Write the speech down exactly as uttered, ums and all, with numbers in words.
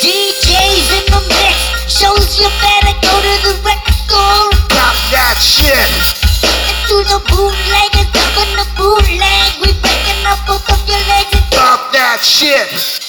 D Js in the mix, shows you better go to the record store. Pop that shit. Into the bootleggers, dumping the bootleg. We breaking up both of your legs and Pop that shit.